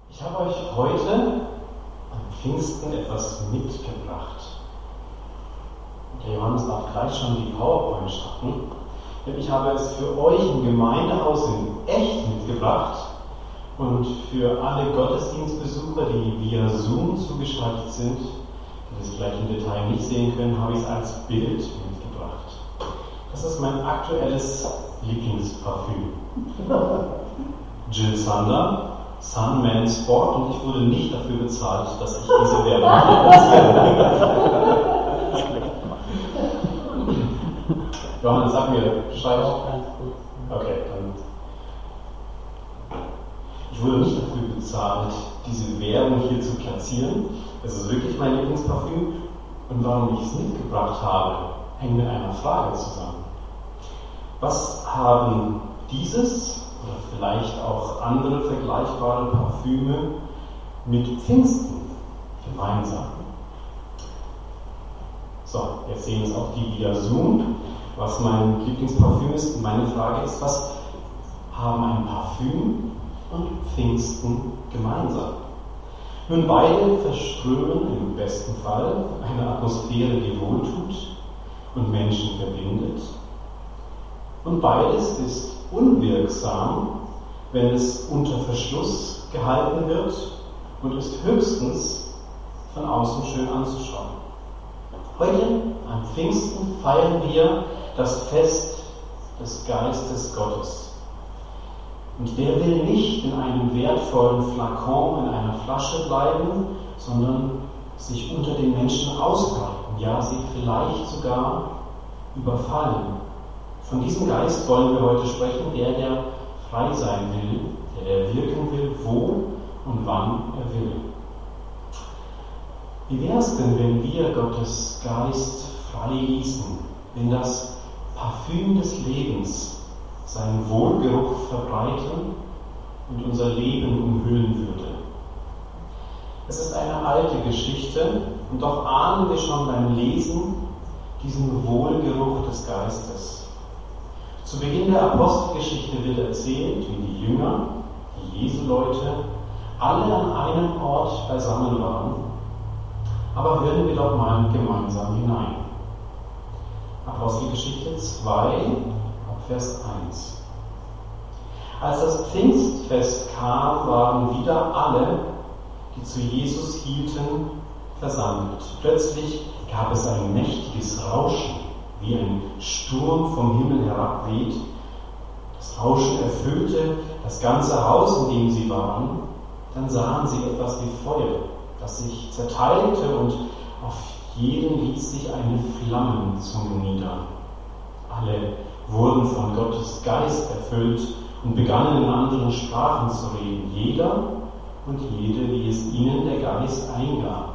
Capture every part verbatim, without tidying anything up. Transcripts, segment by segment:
Ich habe euch heute an Pfingsten etwas mitgebracht. Der Johannes darf gleich schon die PowerPoint starten, denn ich habe es für euch im Gemeindehaus in echt mitgebracht und für alle Gottesdienstbesucher, die via Zoom zugeschaltet sind, die das vielleicht im Detail nicht sehen können, habe ich es als Bild mitgebracht. Das ist mein aktuelles Lieblingsparfüm. Jill Sander, Sun Man Sport, und ich wurde nicht dafür bezahlt, dass ich diese Werbung platziere. Johannes, sag mir Bescheid. Okay, dann. Ich wurde nicht dafür bezahlt, diese Werbung hier zu platzieren. Es ist wirklich mein Lieblingsparfüm. Und warum ich es mitgebracht habe, hängt mit einer Frage zusammen. Was haben dieses oder vielleicht auch andere vergleichbare Parfüme mit Pfingsten gemeinsam? So, jetzt sehen es auch die via Zoom, was mein Lieblingsparfüm ist. Und meine Frage ist, was haben ein Parfüm und Pfingsten gemeinsam? Nun, beide verströmen im besten Fall eine Atmosphäre, die wohltut und Menschen verbindet. Und beides ist unwirksam, wenn es unter Verschluss gehalten wird und ist höchstens von außen schön anzuschauen. Heute, am Pfingsten, feiern wir das Fest des Geistes Gottes. Und der will nicht in einem wertvollen Flakon, in einer Flasche bleiben, sondern sich unter den Menschen ausbreiten, ja, sie vielleicht sogar überfallen. Von diesem Geist wollen wir heute sprechen, der, der frei sein will, der, der wirken will, wo und wann er will. Wie wäre es denn, wenn wir Gottes Geist frei ließen, wenn das Parfüm des Lebens seinen Wohlgeruch verbreiten und unser Leben umhüllen würde? Es ist eine alte Geschichte, und doch ahnen wir schon beim Lesen diesen Wohlgeruch des Geistes. Zu Beginn der Apostelgeschichte wird erzählt, wie die Jünger, die Jesu-Leute, alle an einem Ort beisammen waren. Aber hören wir doch mal gemeinsam hinein. Apostelgeschichte zwei, Vers eins. Als das Pfingstfest kam, waren wieder alle, die zu Jesus hielten, versammelt. Plötzlich gab es ein mächtiges Rauschen, wie ein Sturm vom Himmel herabweht. Das Rauschen erfüllte das ganze Haus, in dem sie waren. Dann sahen sie etwas wie Feuer, das sich zerteilte, und auf jeden ließ sich eine Flammenzunge nieder. Alle wurden von Gottes Geist erfüllt und begannen in anderen Sprachen zu reden, jeder und jede, wie es ihnen der Geist eingab.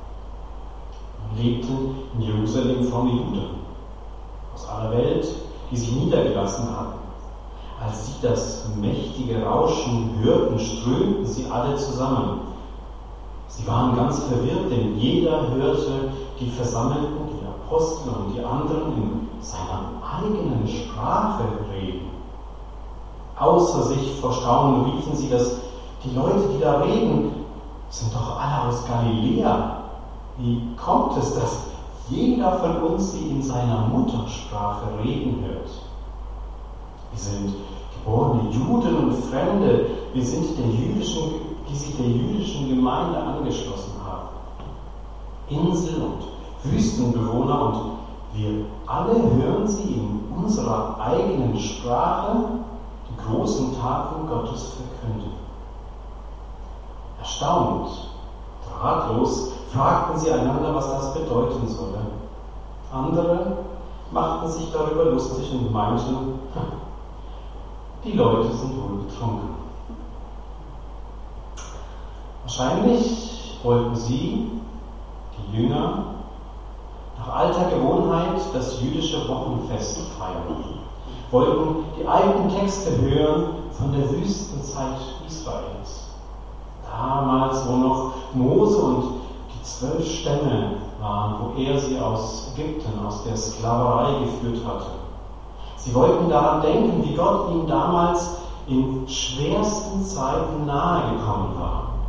Und lebten in Jerusalem fromme Juden aus aller Welt, die sich niedergelassen hatten. Als sie das mächtige Rauschen hörten, strömten sie alle zusammen. Sie waren ganz verwirrt, denn jeder hörte die Versammelten, die Apostel und die anderen in seiner eigenen Sprache reden. Außer sich vor Staunen riefen sie, dass die Leute, die da reden, sind doch alle aus Galiläa. Wie kommt es, dass jeder von uns sie in seiner Muttersprache reden hört? Wir sind geborene Juden und Fremde. Wir sind der jüdischen, die sich der jüdischen Gemeinde angeschlossen haben. Insel- und Wüstenbewohner, und wir alle hören sie in unserer eigenen Sprache die großen Taten Gottes verkünden. Erstaunt, ratlos, fragten sie einander, was das bedeuten solle. Andere machten sich darüber lustig und meinten, die Leute sind wohl betrunken. Wahrscheinlich wollten sie, die Jünger, nach alter Gewohnheit das jüdische Wochenfest feiern, wollten die alten Texte hören von der Wüstenzeit Israels. Damals, wo noch Mose und die zwölf Stämme waren, wo er sie aus Ägypten, aus der Sklaverei geführt hatte. Sie wollten daran denken, wie Gott ihnen damals in schwersten Zeiten nahe gekommen war.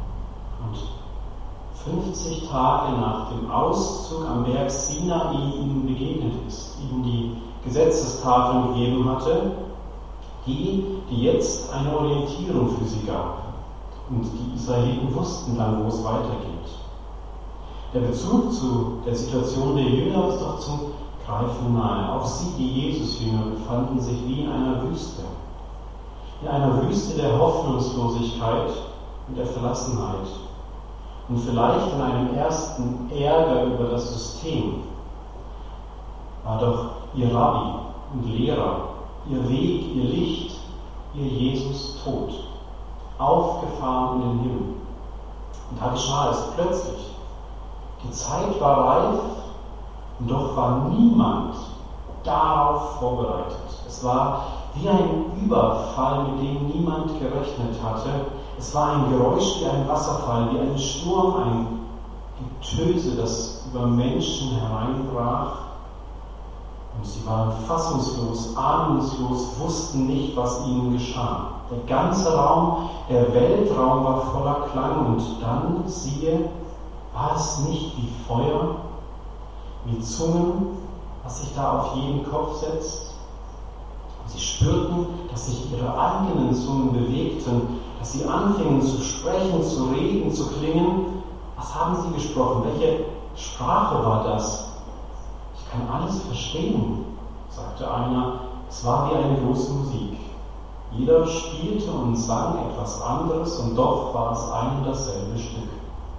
fünfzig Tage nach dem Auszug am Berg Sinai ihnen begegnet ist, ihnen die Gesetzestafeln gegeben hatte, die, die jetzt eine Orientierung für sie gab. Und die Israeliten wussten dann, wo es weitergeht. Der Bezug zu der Situation der Jünger ist doch zum Greifen nahe. Auch sie, die Jesus-Jünger, befanden sich wie in einer Wüste. In einer Wüste der Hoffnungslosigkeit und der Verlassenheit. Und vielleicht in einem ersten Ärger über das System war doch ihr Rabbi und Lehrer, ihr Weg, ihr Licht, ihr Jesus tot, aufgefahren in den Himmel. Und da geschah es plötzlich. Die Zeit war reif und doch war niemand darauf vorbereitet. Es war wie ein Überfall, mit dem niemand gerechnet hatte. Es war ein Geräusch wie ein Wasserfall, wie ein Sturm, ein Getöse, das über Menschen hereinbrach. Und sie waren fassungslos, ahnungslos, wussten nicht, was ihnen geschah. Der ganze Raum, der Weltraum war voller Klang und dann, siehe, war es nicht wie Feuer, wie Zungen, was sich da auf jeden Kopf setzt? Und sie spürten, dass sich ihre eigenen Zungen bewegten, dass sie anfingen zu sprechen, zu reden, zu klingen. Was haben sie gesprochen? Welche Sprache war das? Ich kann alles verstehen, sagte einer. Es war wie eine große Musik. Jeder spielte und sang etwas anderes und doch war es ein und dasselbe Stück.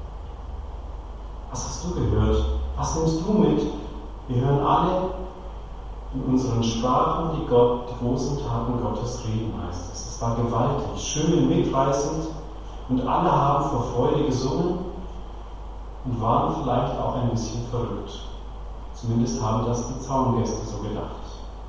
Was hast du gehört? Was nimmst du mit? Wir hören alle in unseren Sprachen die, Gott, die großen Taten Gottes reden, heißt es. Es war gewaltig, schön, mitreißend und alle haben vor Freude gesungen und waren vielleicht auch ein bisschen verrückt. Zumindest haben das die Zaungäste so gedacht.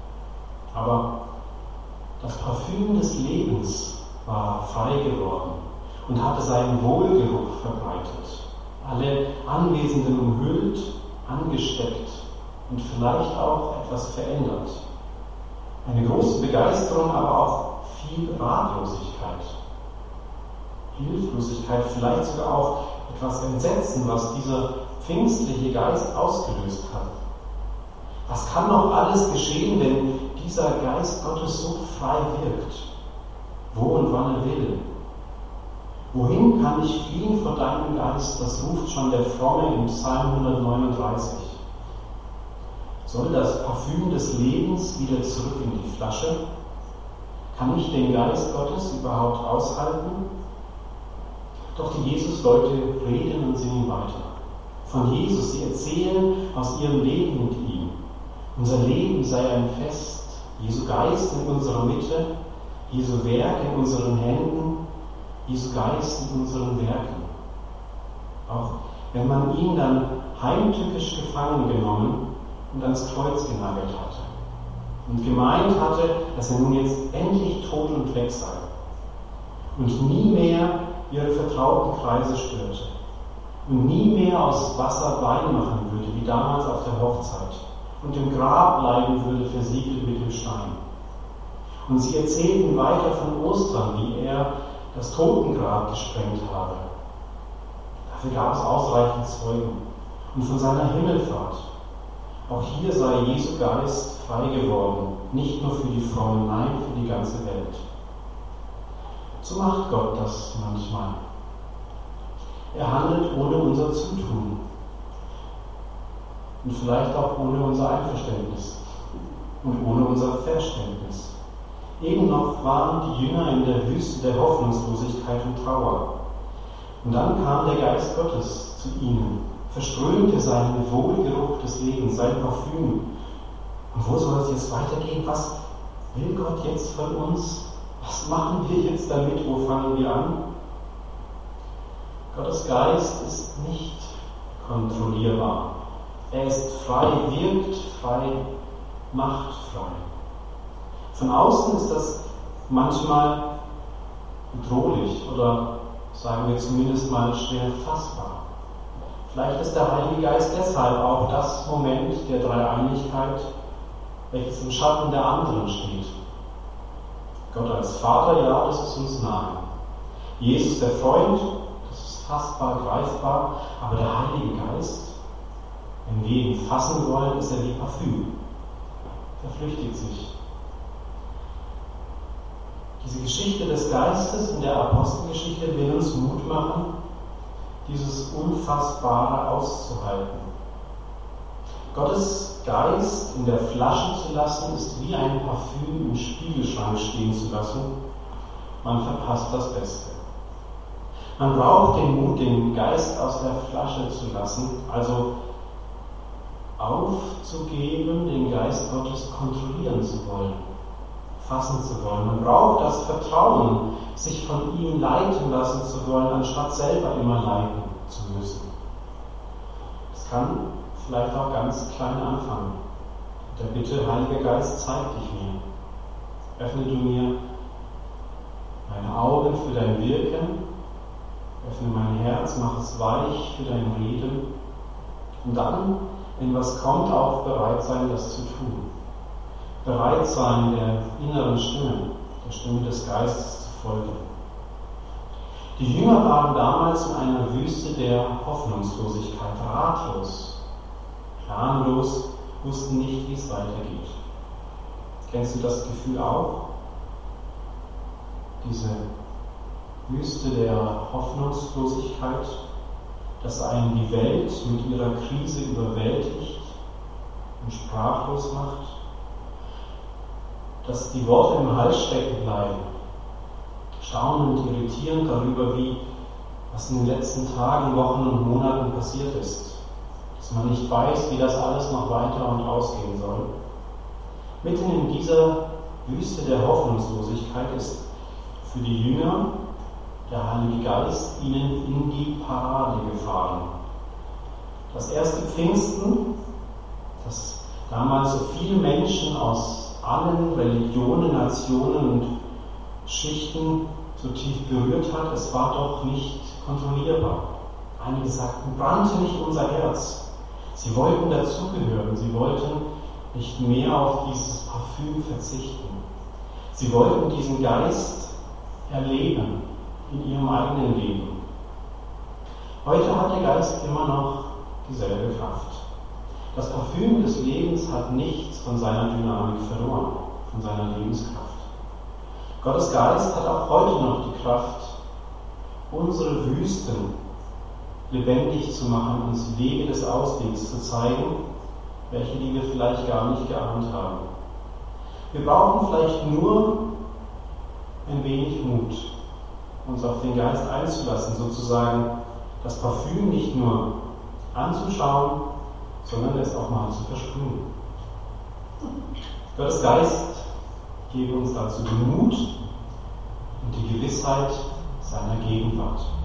Aber das Parfüm des Lebens war frei geworden und hatte seinen Wohlgeruch verbreitet. Alle Anwesenden umhüllt, angesteckt und vielleicht auch etwas verändert. Eine große Begeisterung, aber auch viel Ratlosigkeit. Hilflosigkeit, vielleicht sogar auch etwas Entsetzen, was dieser pfingstliche Geist ausgelöst hat. Was kann noch alles geschehen, wenn dieser Geist Gottes so frei wirkt? Wo und wann er will? Wohin kann ich fliehen vor deinem Geist? Das ruft schon der Fromme im Psalm hundertneununddreißig. Soll das Parfüm des Lebens wieder zurück in die Flasche? Kann ich den Geist Gottes überhaupt aushalten? Doch die Jesus-Leute reden und singen weiter. Von Jesus, sie erzählen aus ihrem Leben mit ihm. Unser Leben sei ein Fest, Jesu Geist in unserer Mitte, Jesu Werk in unseren Händen, Jesu Geist in unseren Werken. Auch wenn man ihn dann heimtückisch gefangen genommen und ans Kreuz genagelt hatte und gemeint hatte, dass er nun jetzt endlich tot und weg sei und nie mehr ihre vertrauten Kreise störte und nie mehr aus Wasser Wein machen würde, wie damals auf der Hochzeit, und im Grab bleiben würde, versiegelt mit dem Stein. Und sie erzählten weiter von Ostern, wie er das Totengrab gesprengt habe. Dafür gab es ausreichend Zeugen. Und von seiner Himmelfahrt. Auch hier sei Jesu Geist frei geworden, nicht nur für die Frommen, nein, für die ganze Welt. So macht Gott das manchmal. Er handelt ohne unser Zutun. Und vielleicht auch ohne unser Einverständnis und ohne unser Verständnis. Eben noch waren die Jünger in der Wüste der Hoffnungslosigkeit und Trauer. Und dann kam der Geist Gottes zu ihnen, verströmte seinen Wohlgeruch des Lebens, sein Parfüm. Und wo soll es jetzt weitergehen? Was will Gott jetzt von uns? Was machen wir jetzt damit? Wo fangen wir an? Gottes Geist ist nicht kontrollierbar. Er ist frei, wirkt frei, macht frei. Von außen ist das manchmal bedrohlich oder sagen wir zumindest mal schwer fassbar. Vielleicht ist der Heilige Geist deshalb auch das Moment der Dreieinigkeit, welches im Schatten der anderen steht. Gott als Vater, ja, das ist uns nahe. Jesus der Freund, das ist tastbar, greifbar, aber der Heilige Geist, wenn wir ihn fassen wollen, ist er wie Parfüm. Er flüchtigt sich. Diese Geschichte des Geistes in der Apostelgeschichte will uns Mut machen, dieses Unfassbare auszuhalten. Gottes Geist in der Flasche zu lassen, ist wie ein Parfüm im Spiegelschrank stehen zu lassen. Man verpasst das Beste. Man braucht den Mut, den Geist aus der Flasche zu lassen, also aufzugeben, den Geist Gottes kontrollieren zu wollen, fassen zu wollen. Man braucht das Vertrauen, sich von ihm leiten lassen zu wollen, anstatt selber immer leiten zu müssen. Das kann vielleicht auch ganz klein anfangen. Der Bitte, Heiliger Geist, zeig dich mir. Öffne du mir meine Augen für dein Wirken, öffne mein Herz, mach es weich für dein Reden und dann, wenn was kommt, auch bereit sein, das zu tun. Bereit sein, der inneren Stimme, der Stimme des Geistes zu folgen. Die Jünger waren damals in einer Wüste der Hoffnungslosigkeit, ratlos, planlos, wussten nicht, wie es weitergeht. Kennst du das Gefühl auch? Diese Wüste der Hoffnungslosigkeit, dass einen die Welt mit ihrer Krise überwältigt und sprachlos macht, dass die Worte im Hals stecken bleiben, staunend und irritierend darüber, wie, was in den letzten Tagen, Wochen und Monaten passiert ist, dass man nicht weiß, wie das alles noch weiter und ausgehen soll. Mitten in dieser Wüste der Hoffnungslosigkeit ist für die Jünger der Heilige Geist ihnen in die Parade gefahren. Das erste Pfingsten, das damals so viele Menschen aus allen Religionen, Nationen und Schichten so tief berührt hat, es war doch nicht kontrollierbar. Einige sagten, brannte nicht unser Herz. Sie wollten dazugehören, sie wollten nicht mehr auf dieses Parfüm verzichten. Sie wollten diesen Geist erleben in ihrem eigenen Leben. Heute hat der Geist immer noch dieselbe Kraft. Das Parfüm des Lebens hat nichts von seiner Dynamik verloren, von seiner Lebenskraft. Gottes Geist hat auch heute noch die Kraft, unsere Wüsten lebendig zu machen, uns Wege des Auswegs zu zeigen, welche die wir vielleicht gar nicht geahnt haben. Wir brauchen vielleicht nur ein wenig Mut, uns auf den Geist einzulassen, sozusagen das Parfüm nicht nur anzuschauen, sondern es auch mal zu versprühen. Gottes Geist gebe uns dazu den Mut und die Gewissheit seiner Gegenwart.